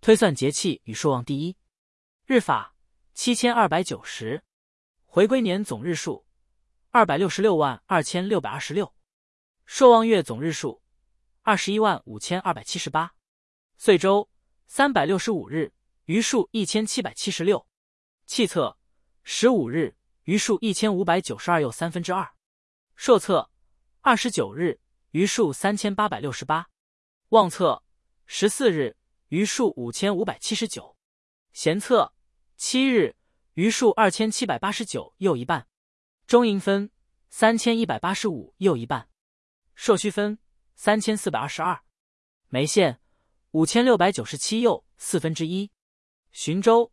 推算节气与朔望第一。日法7290，回归年总日数2662626，朔望月总日数215,278，岁周365日，余数1776，气测15日，余数1592又2/3，朔测29日，余数3868，望测14日，余数5579，咸测7日，余数2789又一半，中寅分3185又一半，朔戌分3422，眉县5697又1/4，旬周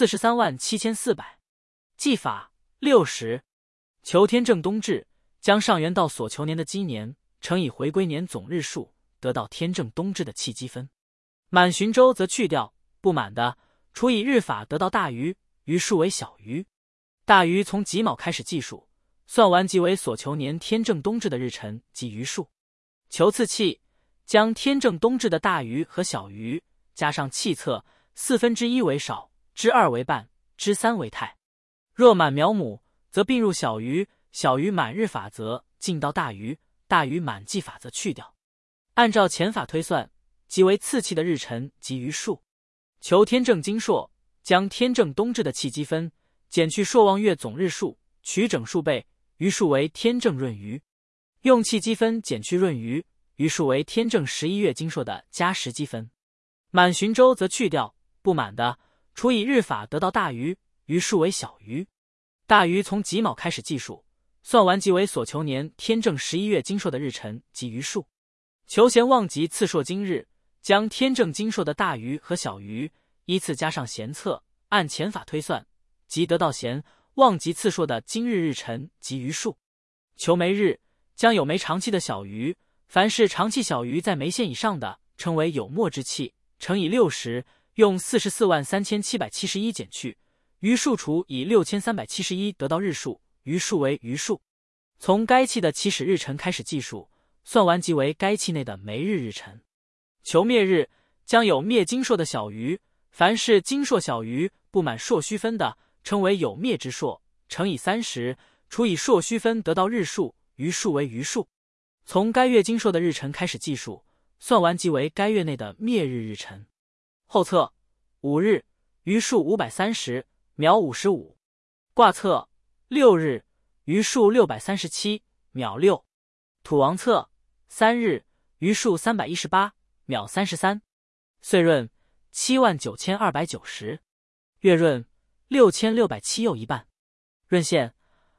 437400，纪法60。求天正冬至，将上元到所求年的基年乘以回归年总日数，得到天正冬至的气积分。满旬周则去掉，不满的除以日法，得到大余，余数为小余。大余从己卯开始计数，算完即为所求年天正冬至的日辰及余数。求次气，将天正冬至的大余和小余加上气测1/4为少，之2为半，之3为太。若满苗母，则并入小余，小余满日法则进到大余，大余满季法则去掉。按照前法推算，即为次气的日辰及余数。求天正经朔，将天正冬至的气积分减去朔望月总日数，取整数倍，余数为天正闰余。用气积分减去闰余，余数为天正11月经朔的加10积分。满旬周则去掉，不满的除以日法，得到大余，余数为小余。大余从己卯开始计数，算完即为所求年天正11月经朔的日辰及余数。求咸旺吉次朔今日，将天正经朔的大余和小余依次加上咸测，按前法推算，即得到咸旺吉次朔的今日日辰及余数。求眉日，将有眉长气的小余，凡是长气小余在眉线以上的，称为有末之气，乘以60，用443771减去，余数除以6371，得到日数，余数为余数。从该气的起始日辰开始计数，算完即为该气内的每日日辰。求灭日，将有灭经朔的小余，凡是经朔小余不满朔戌分的，称为有灭之朔，乘以30，除以朔戌分，得到日数，余数为余数。从该月经朔的日辰开始计数，算完即为该月内的灭日日辰。后测5日，余数530，秒55。卦测6日，余数637，秒6。土王测3日，余数318，秒33。岁闰79290，月闰6607又一半，闰线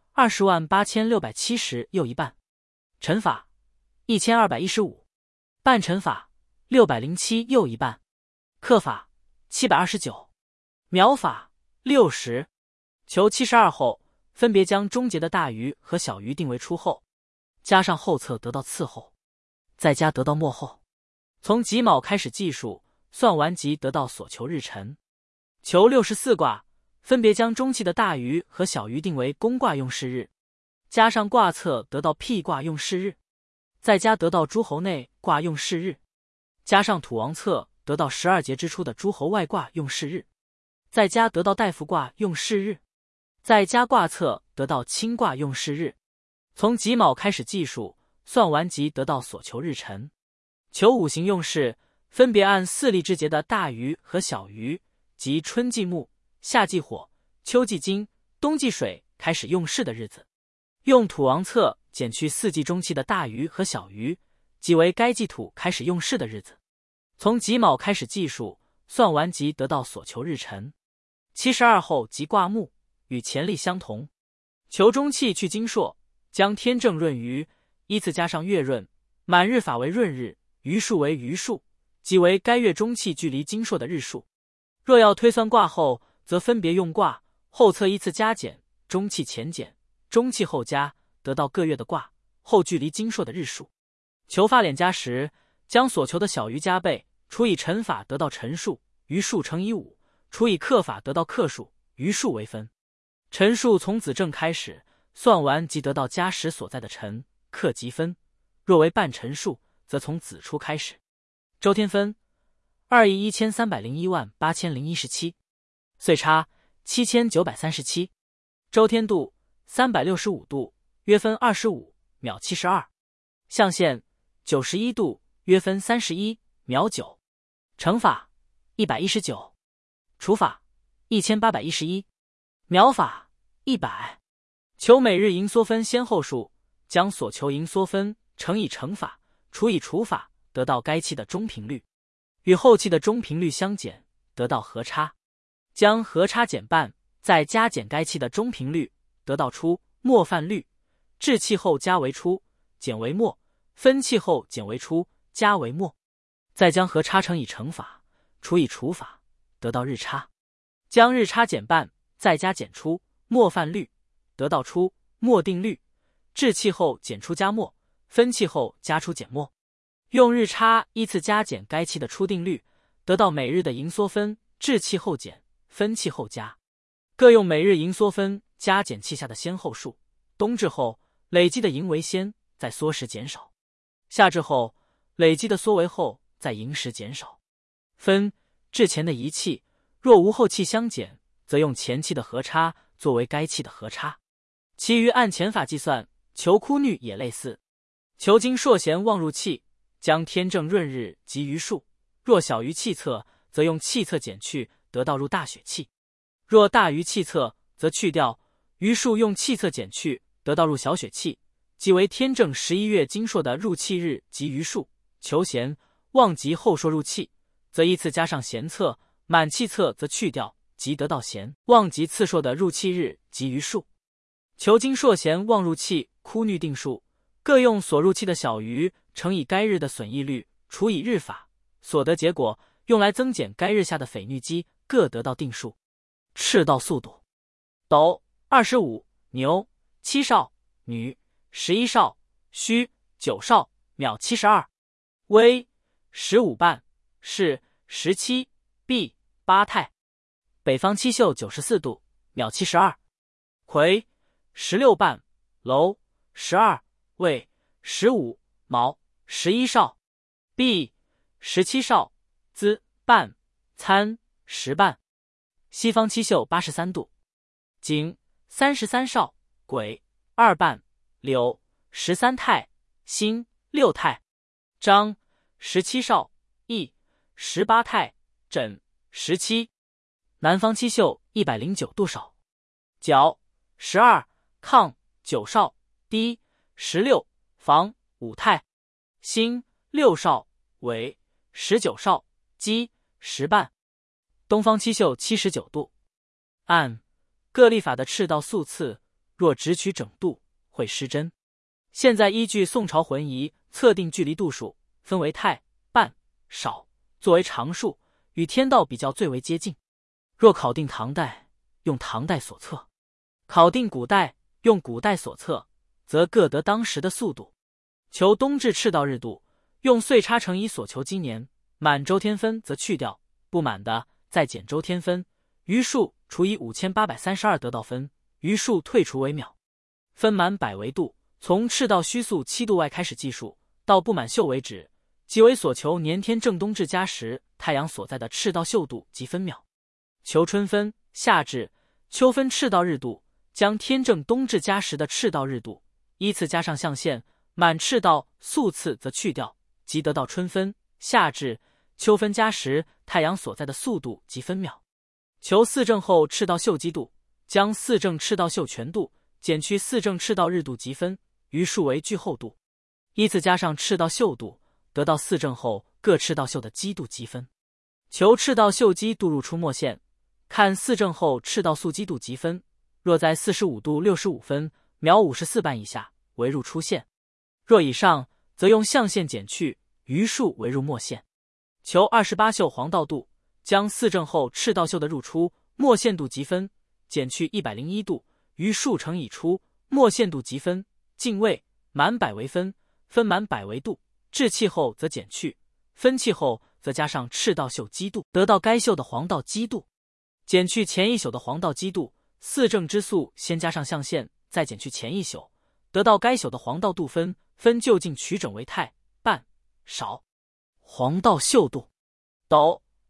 208670又一半，辰法1215，半辰法607又一半，刻法729，秒法60。求72后，分别将终结的大余和小余定为初后，加上后测得到次后，再加得到末后。从己卯开始计数，算完即得到所求日辰。求64卦，分别将中气的大余和小余定为公卦用事日，加上卦测得到辟卦用事日，再加得到诸侯内卦用事日，加上土王测得到12节之初的诸侯外卦用事日，再加得到大夫卦用事日，再加卦测得到清卦用事日。从己卯开始计数，算完即得到所求日辰。求五行用事，分别按4历之节的大余和小余，即春季木、夏季火、秋季金、冬季水开始用事的日子。用土王测减去4季中气的大余和小余，即为该季土开始用事的日子。从己卯开始计数，算完即得到所求日辰。72后即卦木，与前历相同。求中气去经朔，将天正闰余依次加上月闰，满日法为闰日，余数为余数，即为该月中气距离经朔的日数。若要推算卦后，则分别用卦后测依次加减，中气前减，中气后加，得到各月的卦后距离经朔的日数。求发敛加10，将所求的小余加倍，除以辰法得到辰数，余数乘以5，除以刻法得到刻数，余数为分。辰数从子正开始，算完即得到加10所在的辰刻即分。若为半辰数，则从子初开始。周天分 213018017，岁差7937，周天度365度，约分25秒72，象限91度，约分31秒9，乘法119，除法1811，秒法100。求每日盈缩分先后数，将所求盈缩分乘以乘法除以除法，得到该气的中频率，与后气的中频率相减，得到和差。将和差减半，再加减该气的中频率，得到出末泛率。制气后加为出，减为末；分气后减为出，加为末。再将和差乘以乘法除以除法，得到日差。将日差减半，再加减出末泛率，得到出末定律。制气后减出加末，分气后加出减末。用日差依次加减该气的出定律，得到每日的盈缩分。制气后减，分气后加。各用每日盈缩分加减气下的先后数。冬至后累积的盈为先，再缩时减少；夏至后累积的缩为后，再盈时减少。分至前的一气，若无后气相减，则用前气的和差作为该气的和差。其余按前法计算，求枯衄也类似。求经朔弦望入气，将天正闰日及余数，若小于气侧，则用气侧减去，得到入大雪气；若大于气侧，则去掉余数，用气侧减去，得到入小雪气，即为天正11月经朔的入气日及余数。求弦望及后朔入气，则依次加上弦侧，满气侧则去掉，即得到弦望及次朔的入气日及余数。求经朔弦望入气枯衄定数，各用所入气的小余乘以该日的损益率，除以日法，所得结果用来增减该日下的匪衄积，各得到定数。赤道速度：斗25，牛7少，女11少，戌9少，秒72，微15半，是17，毕8太。北方七宿94度，秒72，癸16半，楼12，未15，卯11少，毕17少，资半，参10半。西方七宿83度，景33少，癸2半，酉13太，辛6太，张17少，乙18太，艮17。南方七宿109度少，角12，亢9少，氐16，房5太，辛6少，尾19少，鸡10半。东方七宿79度。按各历法的赤道速次，若只取整度，会失真。现在依据宋朝浑仪测定距离度数，分为太、半、少，作为常数，与天道比较最为接近。若考定唐代，用唐代所测；考定古代，用古代所测，则各得当时的速度。求冬至赤道日度，用岁差乘以所求今年，满周天分则去掉，不满的再减周天分，余数除以5832得到分，余数退除为秒。分满百为度，从赤道虚宿7度外开始计数，到不满宿为止，即为所求年天正冬至加时太阳所在的赤道宿度及分秒。求春分、夏至、秋分赤道日度，将天正冬至加时的赤道日度依次加上象限，满赤道宿次则去掉，即得到春分、夏至、秋分加时太阳所在的速度及分秒。求四正后赤道宿基度，将四正赤道宿全度减去四正赤道日度及分，余数为距后度，依次加上赤道宿度，得到四正后各赤道宿的基度及分。求赤道宿基度入出末线，看四正后赤道宿基度及分，若在45度65分，秒54半以下，为入出线；若以上，则用象限减去，余数为入末线。求28宿黄道度，将四正后赤道宿的入出末线度及分，减去101度，余数乘以出末线度及分。进位满百为分，分满百为度，至气后则减去，分气后则加上赤道宿基度，得到该宿的黄道基度。减去前一宿的黄道基度，四正之宿先加上象限，再减去前一宿，得到该宿的黄道度分，分就近取整为太、半、少。黄道宿度：斗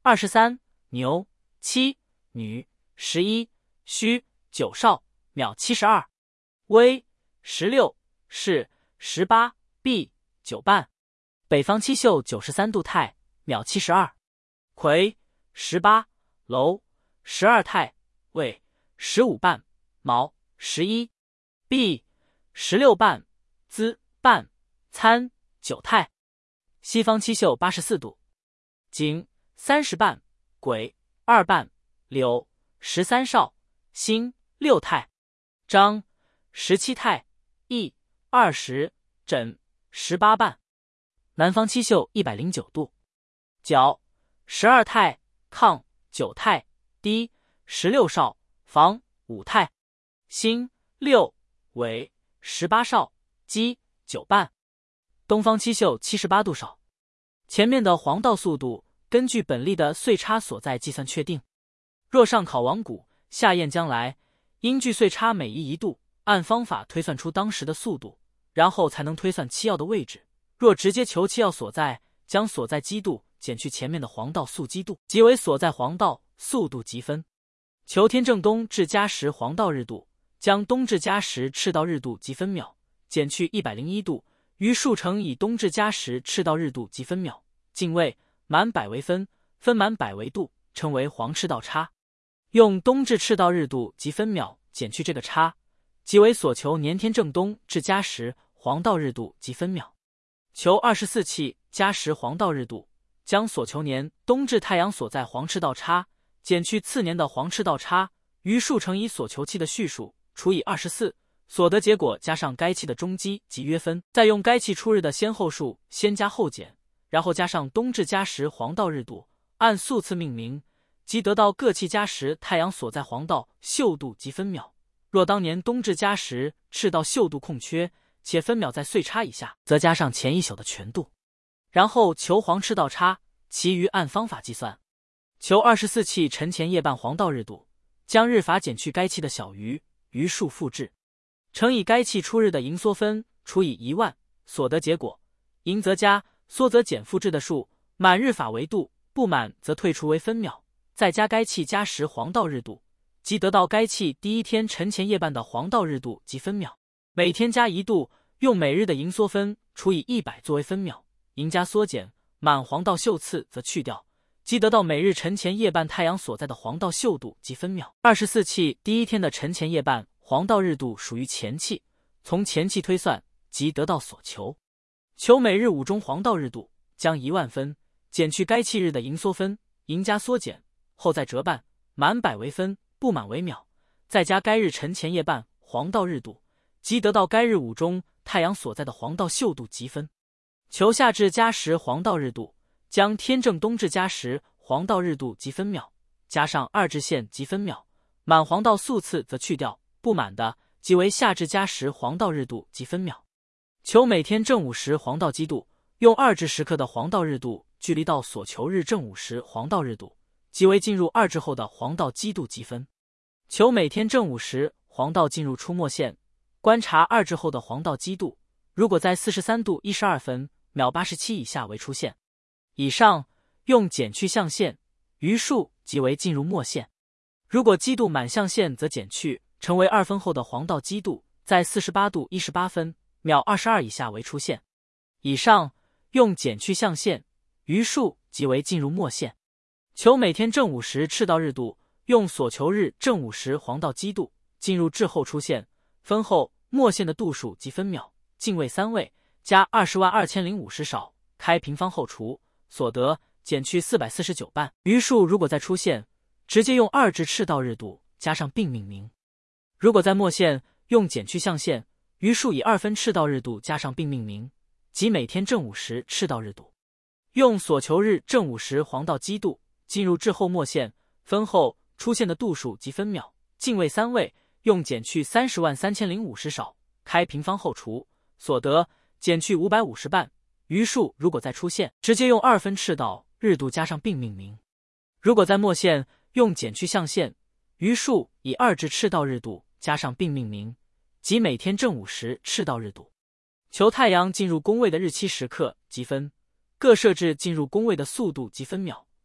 23牛7女11戌9少秒72微16是18毕9半北方七宿93度太秒72癸18楼12太未15半卯11毕16半资半参9太西方七宿84度经30半癸2半酉13少辛6太张17太乙20轸18半南方七宿109度角12太亢9太低16少房5太辛6尾18少鸡9半东方七宿78度少前面的黄道速度根据本历的岁差所在计算确定。若上考王古，下验将来，应据岁差每移1度，按方法推算出当时的速度，然后才能推算七曜的位置。若直接求七曜所在，将所在基度减去前面的黄道速基度，即为所在黄道速度积分。求天正东至嘉时黄道日度，将东至嘉时赤道日度积分秒减去101度，于数乘以东至嘉时赤道日度积分秒，进位满百为分，分满百为度，称为黄赤道差。用东至赤道日度积分秒减去这个差，即为所求年天正东至嘉时黄道日度积分秒。求24气嘉时黄道日度，将所求年冬至太阳所在黄赤道差减去次年的黄赤道差，于数乘以所求气的序数除以24，所得结果加上该气的中基即约分，再用该气出日的先后数先加后减，然后加上冬至嘉时黄道日度，按宿次命名，即得到各气嘉时太阳所在黄道宿度及分秒。若当年冬至嘉时赤道宿度空缺，且分秒在岁差以下，则加上前一宿的全度，然后求黄赤道差，其余按方法计算。求24气辰前夜半黄道日度，将日法减去该气的小余，余数复制，乘以该气出日的盈缩分除以10000，所得结果，盈则加，缩则减复制的数，满日法为度，不满则退除为分秒，再加该气嘉时黄道日度，即得到该气第一天辰前夜半的黄道日度及分秒。每天加1度，用每日的盈缩分除以100作为分秒，盈加缩减，满黄道宿次则去掉，即得到每日辰前夜半太阳所在的黄道宿度及分秒。24气第一天的辰前夜半黄道日度属于前气，从前气推算，即得到所求。求每日午中黄道日度，将10000分减去该气日的盈缩分，盈加缩减，后再折半，满百为分，不满为秒，再加该日辰前夜半黄道日度，即得到该日午中太阳所在的黄道宿度积分。求夏至嘉时黄道日度，将天正东至嘉时黄道日度积分秒，加上2至线积分秒，满黄道宿次则去掉，不满的即为夏至嘉时黄道日度积分秒。求每天正午时黄道基度，用2至10刻的黄道日度距离到所求日正午时黄道日度，即为进入2至后的黄道基度积分。求每天正午时黄道进入出没线，观察2至后的黄道基度，如果在43度12分秒87以下为出现。以上用减去象限，余数即为进入末线。如果基度满象限则减去，成为2分后的黄道基度，在48度18分秒22以下为出现。以上用减去象限，余数即为进入末线。求每天正午时赤道日度，用所求日正午时黄道基度进入至后出现，分后末线的度数及分秒，进位3位，加202050少，开平方后除，所得减去449半。余数如果再出现，直接用2至赤道日度加上并命名。如果在末线，用减去象限，余数以2分赤道日度加上并命名，即每天正午时赤道日度。用所求日正午时黄道基度进入至后末线，分后出现的度数及分秒，进位3位，用减去303050少，开平方后除，所得减去550半。余数如果再出现，直接用2分赤道日度加上并命名。如果在末线，用减去象限，余数以2至赤道日度加上并命名，即每天正午时赤道日度。求太阳进入宫位的日期时刻积分，各设置进入宫位的速度及分秒，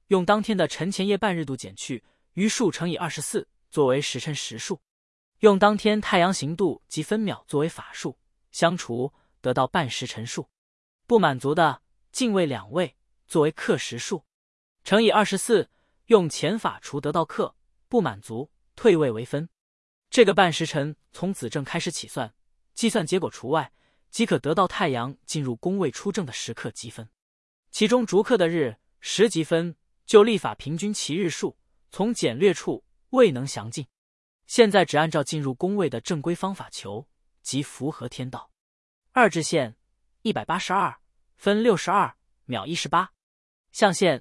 用当天的晨前夜半日度减去余数乘以24，作为时辰时数。用当天太阳行度及分秒作为法数，相除得到半时辰数。不满足的，进位2位作为刻时数，乘以24，用前法除得到刻，不满足退位为分。这个半时辰从子正开始起算，计算结果除外，即可得到太阳进入宫位出正的时刻积分。其中逐刻的日时积分，就历法平均其日数，从简略处未能详尽。现在只按照进入宫位的正规方法求，即符合天道。二至线182分62秒18，象限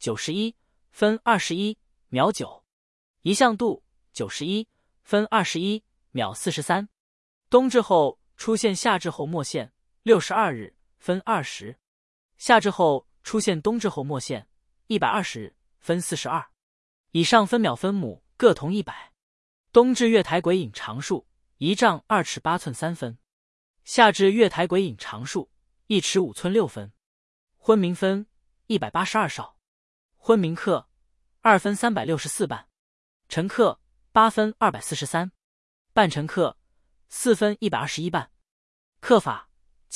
91分21秒9，一向度91分21秒43。冬至后出现夏至后末线62日分20，夏至后出现冬至后末线120日分42。以上分秒分母各同100。冬至月台鬼影常数1丈2尺8寸3分，夏至月台鬼影常数1尺5寸6分。昏明分182少，昏明刻2分364半，晨刻8分243，半晨刻4分121半。刻法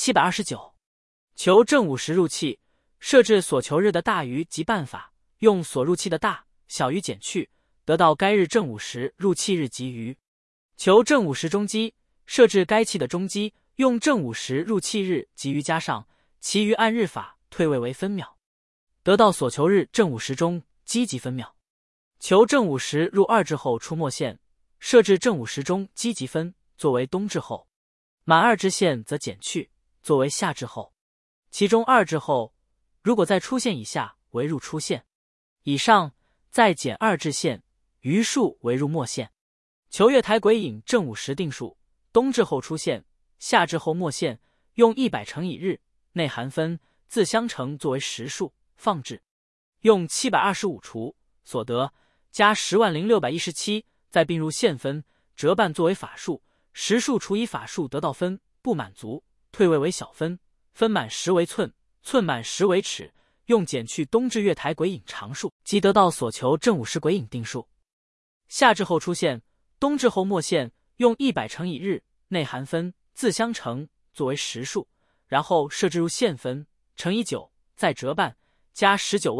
729。求正午时入气，设置所求日的大于及半法，用所入气的大小于减去，得到该日正午时入气日及余。求正午时中基，设置该气的中基，用正午时入气日及余加上，其余按日法退位为分秒，得到所求日正午时中基及分秒。求正午时入二至后出末线，设置正午时中基及分作为冬至后，满二至线则减去，作为夏至后。其中二至后如果在出现以下为入出现，以上再减二至线，余数为入末线。求月台鬼影正午时定数，冬至后出现，夏至后末线，用100乘以日内含分自相乘作为实数放置，用725除所得加100617，再并入线分折半作为法数，实数除以法数得到分，不满足退位为小分，分满10为寸，寸满10为尺，用减去冬至月台鬼影常数，即得到所求正午时鬼影定数。夏至后出现，冬至后末线，用100乘以日内含分自相乘作为实数，然后设置入线分乘以9，再折半加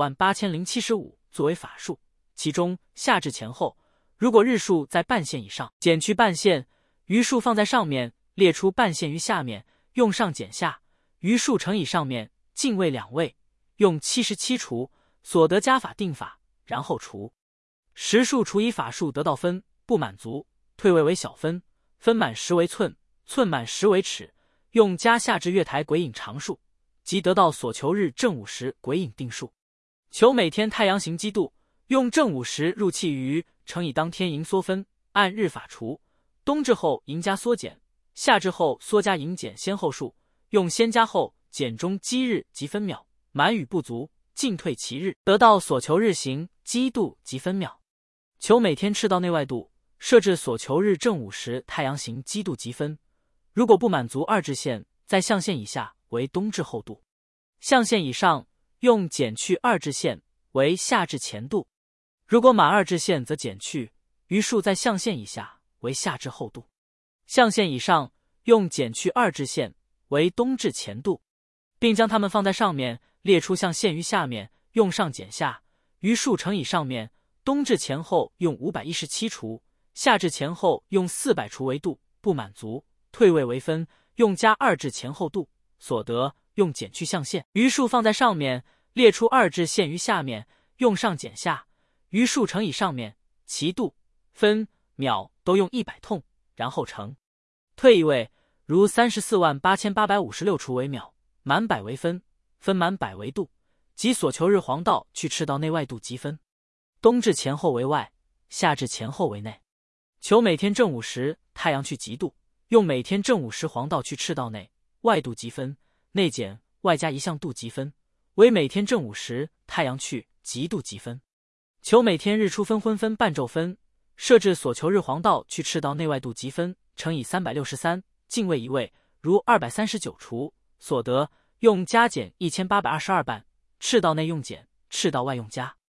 198075作为法数。其中夏至前后如果日数在半线以上，减去半线，余数放在上面，列出半线于下面，用上减下，余数乘以上面，进位2位，用77除所得加法定法，然后除实数除以法数得到分，不满足退位为小分，分满10为寸，寸满10为尺，用加夏至月台鬼影常数，即得到所求日正午时鬼影定数。求每天太阳行基度，用正午时入气余乘以当天盈缩分，按日法除，冬至后盈加缩减，夏至后缩加盈减先后数，用先加后减中基日及分秒，满与不足进退其日，得到所求日行基度及分秒。求每天赤道内外度，设置所求日正午时太阳行基度及分，如果不满足二至线，在象限以下为冬至后度，象限以上用减去二至线为夏至前度，如果满二至线则减去，余数在象限以下为夏至后度，象限以上用减去二至线为冬至前度，并将它们放在上面，列出象限于下面，用上减下，余数乘以上面，冬至前后用517除，夏至前后用400除为度，不满足退位为分，用加二至前后度，所得用减去象限，余数放在上面，列出二至线于下面，用上减下，余数乘以上面，其度分秒都用100痛，然后乘退一位，如348856除为秒，满100为分，分满100为度，即所求日黄道去赤道内外度积分。冬至前后为外，夏至前后为内。求每天正午时太阳去极度，用每天正午时黄道去赤道内外度积分，内减外加一项度积分，为每天正午时太阳去极度积分。求每天日出分昏分半昼分，设置所求日黄道去赤道内外度积分乘以363，进位一位，如239除所得用加减1822半，赤道内用减，赤道外用加。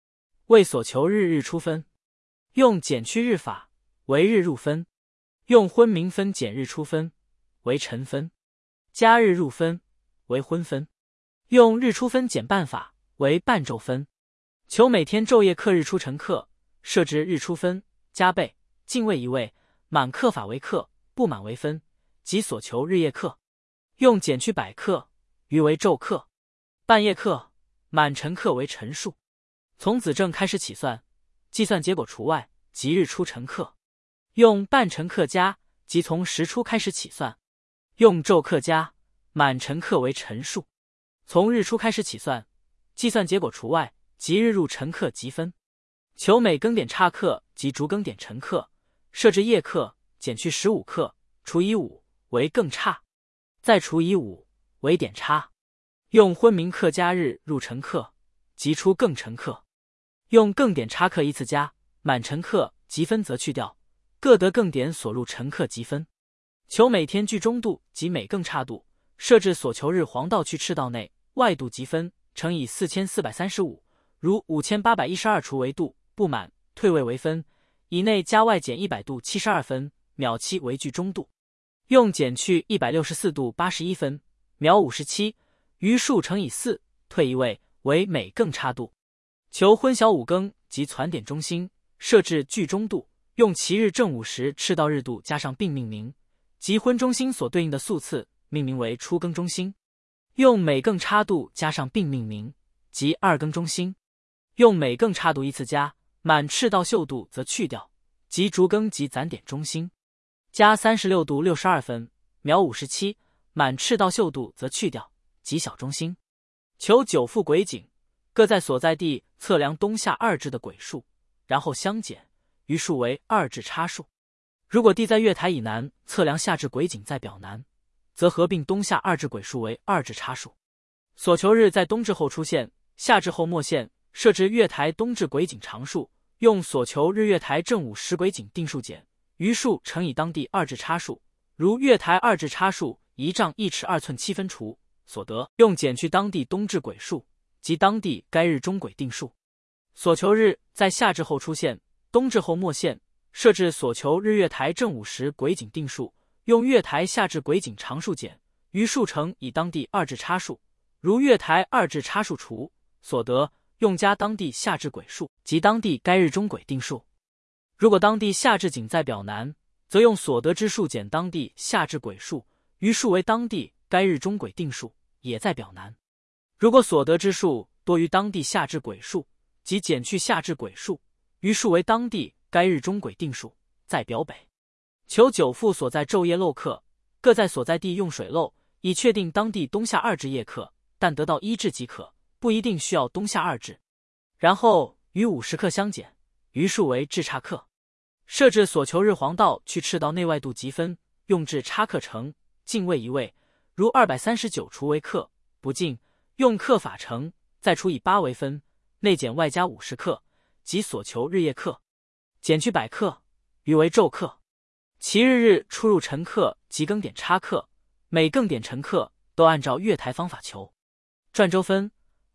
为所求日日出分，用减去日法为日入分，用昏明分减日出分为晨分，加日入分为昏分，用日出分减半法为半昼分。求每天昼夜课日出晨课，设置日出分加倍，进位一位，满课法为课，不满为分，即所求日夜课。用减去百课余为昼课，半夜课满晨课为晨数。从子正开始起算，计算结果除外，即日出晨课。用半晨课加，即从时出开始起算。用昼课加，满晨课为晨数。从日出开始起算，计算结果除外，即日入晨课即分。求每更点差课及逐更点晨课，设置夜课减去15课，除以5为更差，再除以5为点差。用昏明课加日入晨课，即出更晨课。用更点差课依次加，满晨课即分则去掉，各得更点所入晨课即分。求每天距中度及每更差度，设置所求日黄道去赤道内外度即分，乘以4435，如5812除为度，不满退位为分，以内加外减100度72分，秒7为距中度。用减去164度81分，秒57，余数乘以4，退一位为每更差度。求昏晓5更及攒点中心，设置距中度，用其日正午时赤道日度加上并命名，即昏中心所对应的宿次命名为初更中心。用每更差度加上并命名，即二更中心。用每更差度依次加，满赤道秀度则去掉，即逐更及攒点中心。加36度62分，秒57，满赤道秀度则去掉，即小中心。求9副轨景，各在所在地测量冬夏二至的轨数，然后相减，余数为二至差数。如果地在月台以南，测量夏至轨景在表南，则合并冬夏二至轨数为二至差数。所求日在冬至后出现，夏至后末现，设置月台冬至轨景常数，用所求日月台正午时轨景定数减，余数乘以当地二至差数。如月台二至差数1丈1尺2寸7分除，所得用减去当地冬至轨数及当地该日中轨定数。所求日在夏至后出现，冬至后末现，设置所求日月台正午时轨景定数，用月台夏至轨景常数减，余数乘以当地二至差数。如月台二至差数除，所得用加当地夏至轨数及当地该日中轨定数。如果当地夏至景在表南，则用所得之数减当地夏至轨数，余数为当地该日中轨定数，也在表南。如果所得之数多于当地夏至轨数，即减去夏至轨数，余数为当地该日中轨定数，在表北。求9副所在昼夜漏课，各在所在地用水漏，以确定当地冬夏二至夜课，但得到1至即可，不一定需要冬夏二至。然后与50课相减，余数为至差课。设置所求日黄道去赤道内外度即分，用至差课乘，进位一位，如239除为课，不进，用课法乘，再除以8为分，内减外加50课，即所求日夜课。减去100课，余为昼课。其日日出入晨课及更点差课，每更点晨课都按照月台方法求。转周分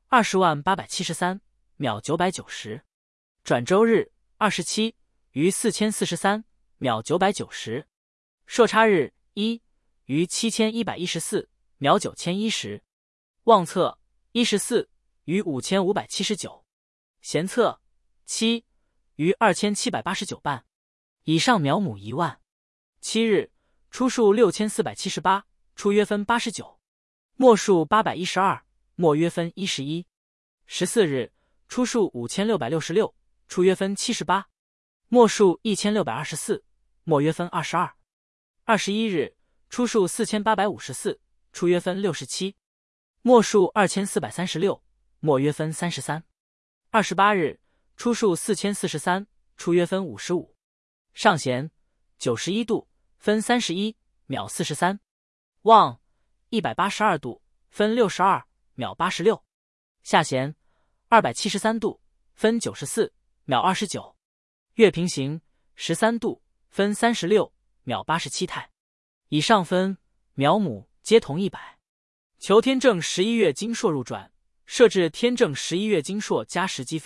200873，秒990。转周日27，余4043，秒990。朔差日1，余7114，秒9010。望测14，余5579。闲测7，余2789半。以上秒母1万。7日初数6478，初约分89，末数812，末约分11。14日初数5666，初约分78，末数1624，末约分22。21日初数4854，初约分67，末数2436，末约分33。28日初数4043，初约分55。上弦91度，分31，秒43。望182度，分62，秒86。下弦273度，分94，秒29。月平行13度，分36，秒87太。以上分秒母皆同100。求天正11月金朔入转，设置天正11月金朔加10积分，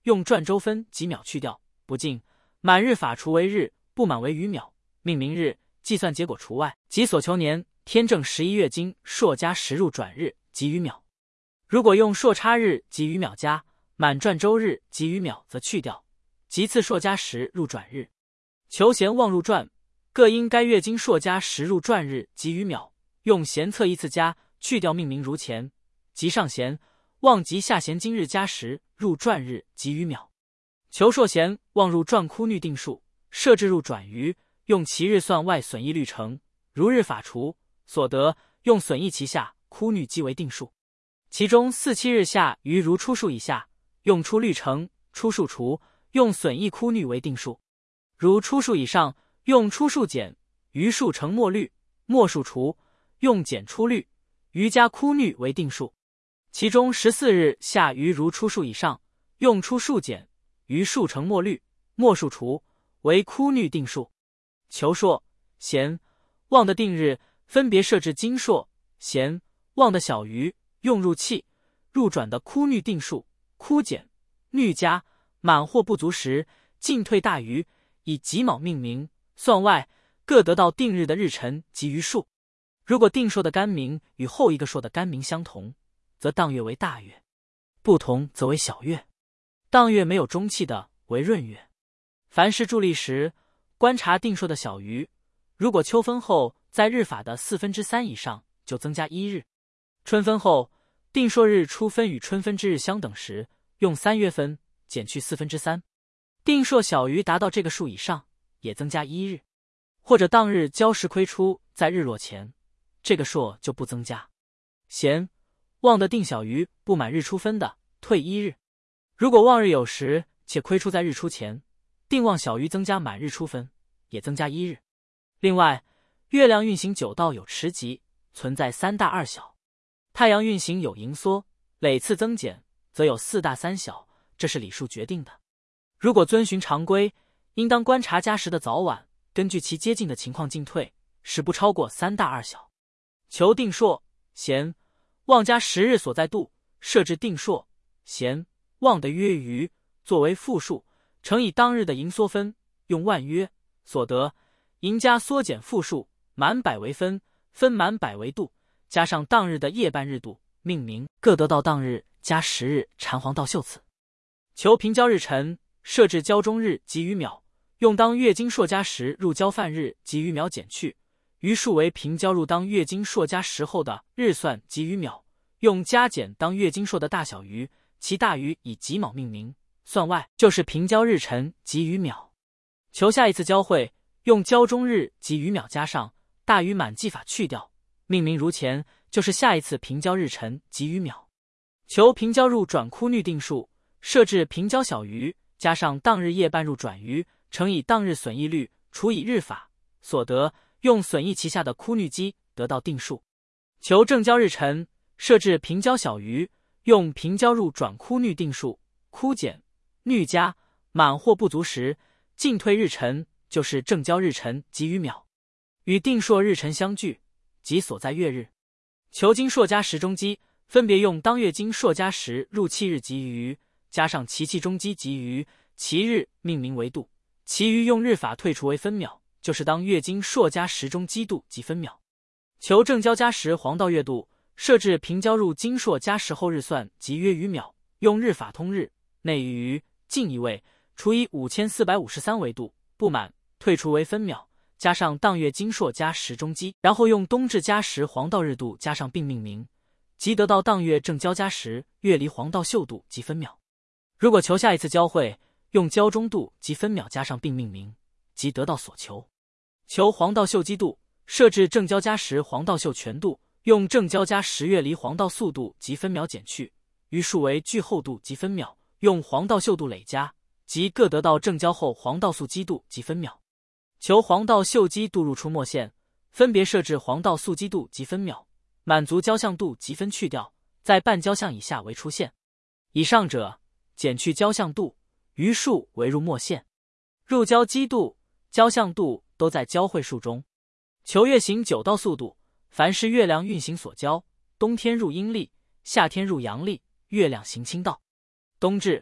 用转周分几秒去掉，不尽满日法除为日，不满为余秒，命名日，计算结果除外，即所求年天正11月经朔加时入转日及余秒。如果用朔差日及余秒加满转周日及余秒，则去掉，即次朔加时入转日。求弦望入转，各因该月经朔加时入转日及余秒，用弦测依次加，去掉命名如前，即上弦望及下弦今日加时入转日及余秒。求朔弦望入转枯率定数，设置入转余，用其日算外损益率乘，如日法除，所得用损益其下枯率积为定数。其中4、7日下余如初数以下，用初率乘，初数除，用损益枯率为定数。如初数以上，用初数减，余数乘末率，末数除，用减初率，余加枯率为定数。其中14日下余如初数以上，用初数减，余数乘末率，末数除，为枯率定数。求朔、弦、望的定日分别设置经朔、弦、望的小余，用入气、入转的枯率定数，枯减、率加、满或不足时，进退大余，以己卯命名，算外，各得到定日的日辰及余数。如果定朔的干名与后一个朔的干名相同，则当月为大月，不同则为小月。当月没有中气的为闰月。凡是助力时，观察定朔的小余，如果秋分后在日法的3/4以上，就增加1日。春分后，定朔日初分与春分之日相等时，用3月分减去3/4。定朔小余达到这个数以上，也增加1日。或者当日交时亏出在日落前，这个朔就不增加。弦、望的定小余不满日出分的，退1日。如果望日有时且亏出在日出前，定望小余增加满日出分，也增加1日。另外，月亮运行9道有迟极，存在3大2小；太阳运行有盈缩，累次增减，则有4大3小，这是理数决定的。如果遵循常规，应当观察加时的早晚，根据其接近的情况进退，使不超过3大2小。求定朔、弦、望加10日所在度，设置定朔、弦、望的约余作为负数，乘以当日的盈缩分，用万约，所得盈加缩减负数，满百为分，分满百为度，加上当日的夜半日度，命名，各得到当日加10日缠黄道秀次。求平交日辰，设置交中日及余秒，用当月经朔加时入交犯日及余秒减去，余数为平交入当月经朔加时后的日算及余秒，用加减当月经朔的大小余，其大余以己卯命名，算外就是平交日辰及余秒。求下一次交汇，用交中日及余秒加上大余满计法去掉，命名如前，就是下一次平交日辰及余秒。求平交入转枯率定数，设置平交小余加上当日夜半入转余，乘以当日损益率除以日法，所得用损益其下的枯率积得到定数。求正交日辰，设置平交小余，用平交入转枯率定数，枯减、率加、满或不足时，进退日辰就是正交日辰及余秒，与定朔日辰相距，即所在月日。求经朔加时中基，分别用当月经朔加时入气日及余，加上其气中基及余，其日命名为度，其余用日法退除为分秒，就是当月经朔加时中基度及分秒。求正交加时黄道月度，设置平交入经朔加时后日算及约余秒，用日法通日，内余进一位，除以5453为度，不满退除为分秒，加上当月经朔加时中基，然后用冬至加时黄道日度加上并命名，即得到当月正交加时月离黄道秀度及分秒。如果求下一次交汇，用交中度及分秒加上并命名，即得到所求。求黄道秀基度，设置正交加时黄道秀全度，用正交加时月离黄道速度及分秒减去，余数为距后度及分秒，用黄道秀度累加，即各得到正交后黄道速基度及分秒。求黄道秀基度入出没线，分别设置黄道速基度及分秒，满足交相度及分去掉，在半交相以下为出线。以上者减去交相度，余数为入没线。入交基度、交相度都在交汇数中。求月行9道速度，凡是月亮运行所交，冬天入阴历，夏天入阳历，月亮行清道。冬至、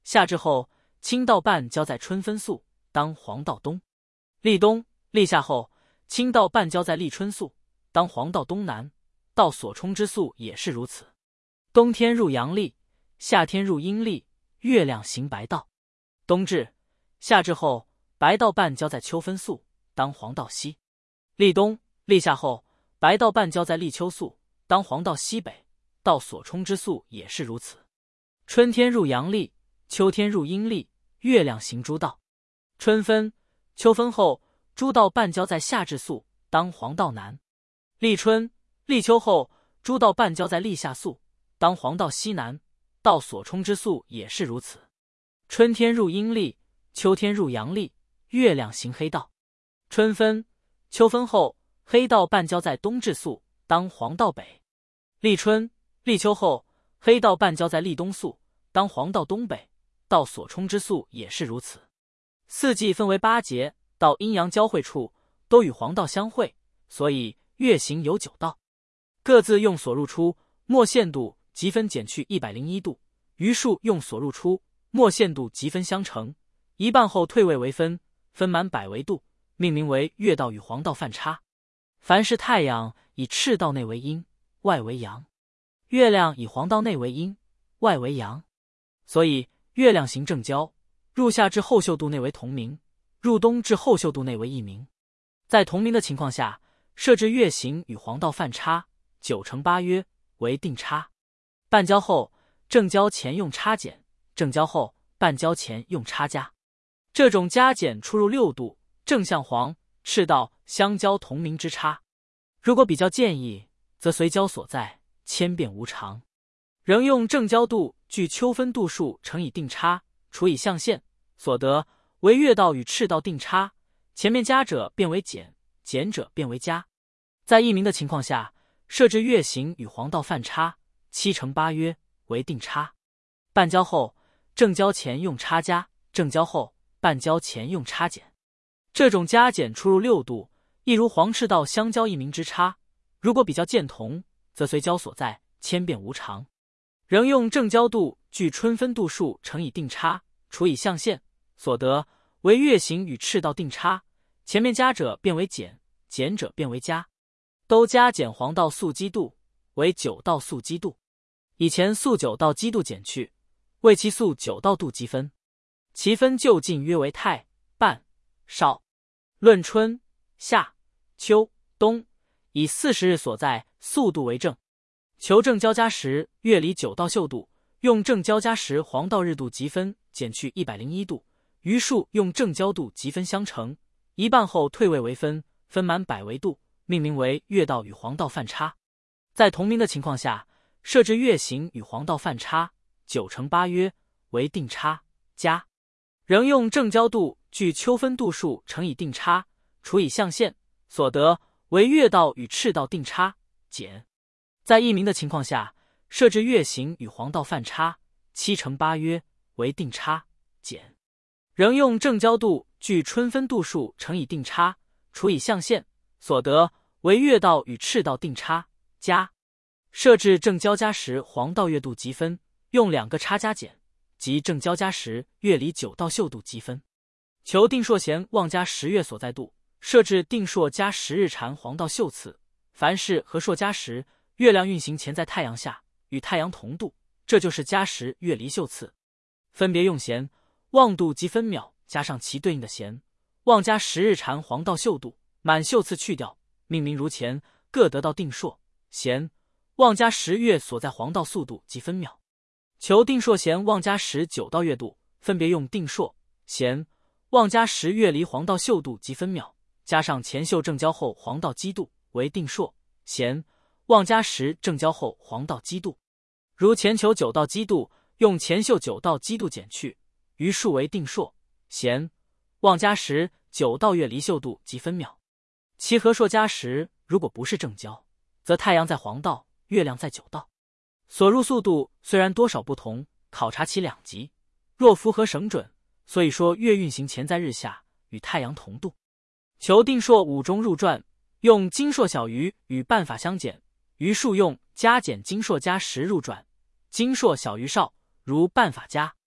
夏至后，清道半交在春分宿，当黄道东。立冬，立夏后，清道半交在立春宿，当黄道东南。到所冲之宿也是如此。冬天入阳历，夏天入阴历，月亮行白道。冬至，夏至后，白道半交在秋分宿，当黄道西。立冬，立夏后，白道半交在立秋宿，当黄道西北。到所冲之宿也是如此。春天入阳历，秋天入阴历，月亮行朱道。春分，秋分后，朱道半交在夏至宿，当黄道南。立春，立秋后，朱道半交在立夏宿，当黄道西南。到所冲之宿也是如此。春天入阴历，秋天入阳历，月亮行黑道。春分，秋分后，黑道半交在冬至宿，当黄道北。立春，立秋后，黑道半交在立冬宿，当黄道东北。到所冲之宿也是如此。四季分为8节，到阴阳交汇处都与黄道相会，所以月行有9道。各自用所入出末限度积分减去101度，余数用所入出末限度积分相乘，一半后退位为分，分满100维度，命名为月道与黄道犯差。凡是太阳以赤道内为阴，外为阳；月亮以黄道内为阴，外为阳。所以月亮行正交，入夏至后宿度内为同名，入冬至后宿度内为异名。在同名的情况下，设置月行与黄道犯差9乘8约为定差。半交后，正交前用差减；正交后，半交前用差加。这种加减出入6度，正向黄、赤道相交同名之差。如果比较建议，则随交所在，千变无常。仍用正交度据秋分度数乘以定差，除以象限，所得为月道与赤道定差，前面加者变为减，减者变为加。在异名的情况下，设置月行与黄道犯差7乘8约为定差。半交后，正交前用差加；正交后，半交前用差减。这种加减出入6度，亦如黄赤道相交异名之差。如果比较见同，则随交所在，千变无常。仍用正交度据春分度数乘以定差，除以象限，所得为月行与赤道定差，前面加者变为减，减者变为加。都加减黄道速积度为9道速积度。以前速9道积度减去，为其速9道度积分。其分就近约为太、半、少。论春、夏、秋、冬，以40日所在速度为正。求正交加时月里9道宿度，用正交加时黄道日度积分减去101度，余数用正交度积分相乘，一半后退位为分，分满100维度，命名为月道与黄道犯差。在同名的情况下，设置月行与黄道犯差9乘8约为定差加。仍用正交度据秋分度数乘以定差，除以象限，所得为月道与赤道定差减。在异名的情况下，设置月行与黄道犯差7乘8约为定差减。仍用正交度据春分度数乘以定差，除以象限，所得为月道与赤道定差加。设置正交加时黄道月度积分，用2个差加减，即正交加时月里9道宿度积分。求定朔弦望加10月所在度，设置定朔加10日缠黄道宿次。凡是和朔加时，月亮运行前在太阳下，与太阳同度，这就是加时月离宿次。分别用弦望度及分秒加上其对应的弦，望加10日缠黄道宿度，满宿次去掉，命名如前，各得到定朔弦望加10月所在黄道速度及分秒。求定朔弦望加10 9道月度，分别用定朔弦望加10月离黄道宿度及分秒，加上前宿正交后黄道基度为定朔弦望加10正交后黄道基度。如前求9道基度，用前宿9道基度减去，余数为定朔弦望加10 9道月离宿度及分秒。其和朔加时如果不是正交，则太阳在黄道，月亮在9道。所入速度虽然多少不同，考察其两极，若符合省准，所以说月运行前在日下，与太阳同度。求定朔5中入传，用金朔小于与半法相减，余数用加减金朔加10入传，金朔小于少，如半法加。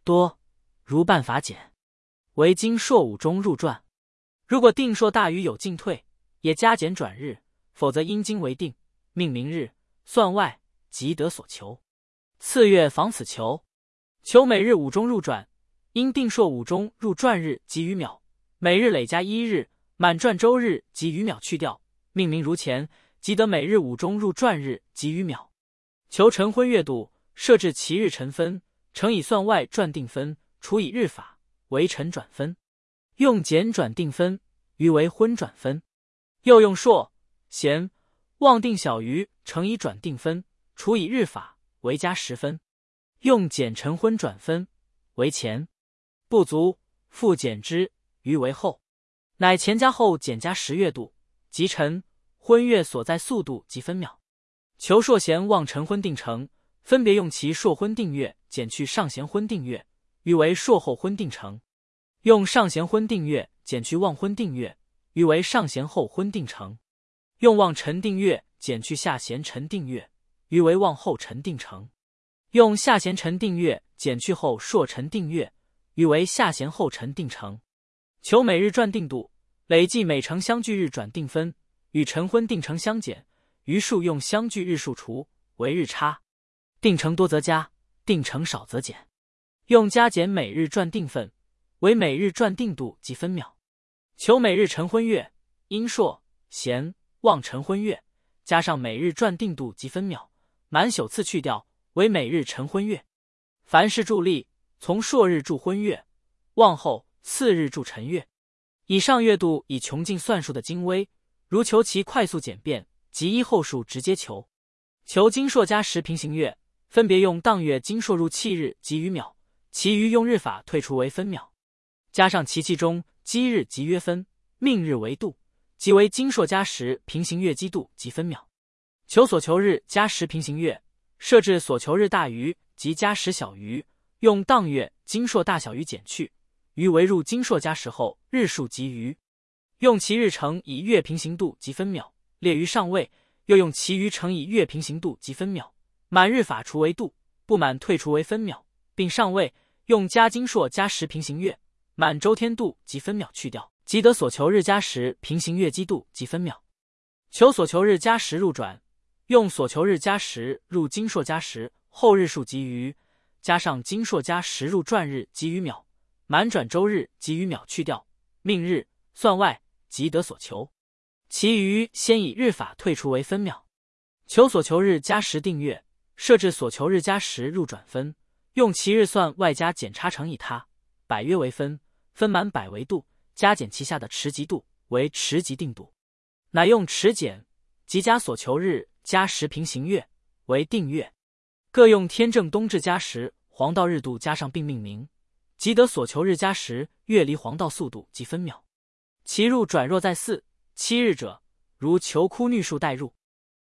多，如办法减，为经朔5中入传。如果定朔大于有进退，也加减转日，否则因经为定，命明日，算外，即得所求。次月防此求。求每日5中入转，因定朔5中入转日及余秒，每日累加1日，满转周日及余秒去掉，命名如前，即得每日5中入转日及余秒。求晨昏月度，设置其日晨分，乘以算外转定分，除以日法，为晨转分。用减转定分，余为昏转分。又用朔、咸、望定小于乘以转定分，除以日法，为加10分。用减晨昏转分，为前。不足，复减之，余为后。乃前加后减加10月度，即晨、昏月所在速度及分秒。求朔咸望晨昏定程，分别用其朔昏定月减去上咸昏定月，余为朔后昏定程。用上咸昏定月减去望昏定月，余为上咸后昏定程。用望晨定月减去下咸晨定月，余为望后晨定程。用下咸晨定月减去后朔晨定月，余为下咸后晨定程。求每日转定度，累计每程相距日转定分，与晨昏定程相减，余数用相距日数除，为日差。定程多则加，定程少则减。用加减每日转定分，为每日转定度及分秒。求每日晨昏月，因朔、咸、望晨昏月，加上每日转定度及分秒，满宿次去掉，为每日晨昏月。凡是助力，从朔日助昏月，望后次日助晨月。以上月度以穷尽算术的精微，如求其快速简便，即依后数直接求。求经朔加10平行月，分别用当月经朔入气日及余秒，其余用日法退除为分秒。加上其气中积日即约分，命日为度，即为经朔加10平行月积度及分秒。求所求日加10平行月，设置所求日大于即加10小于，用当月经朔大小于减去，余为入经朔加10后日数及余。用其日乘以月平行度及分秒，列于上位，又用其余乘以月平行度及分秒，满日法除为度，不满退除为分秒，并上位用加经朔加10平行月，满周天度及分秒去掉，即得所求日加10平行月积度及分秒。求所求日加10入转，用所求日加10入经朔加10后日数及余，加上经朔加10入转日及余秒，满转周日及余秒去掉，命日、算外，即得所求。其余先以日法退除为分秒。求所求日加10定月，设置所求日加10入转分，用其日算外加减差乘以它，百约为分，分满100为度，加减其下的持极度为持极定度。乃用持减即加所求日加10平行月为定月，各用天正冬至加10黄道日度加上并命名，即得所求日加10月离黄道速度及分秒。其入转若在4、7日者，如求枯女数代入。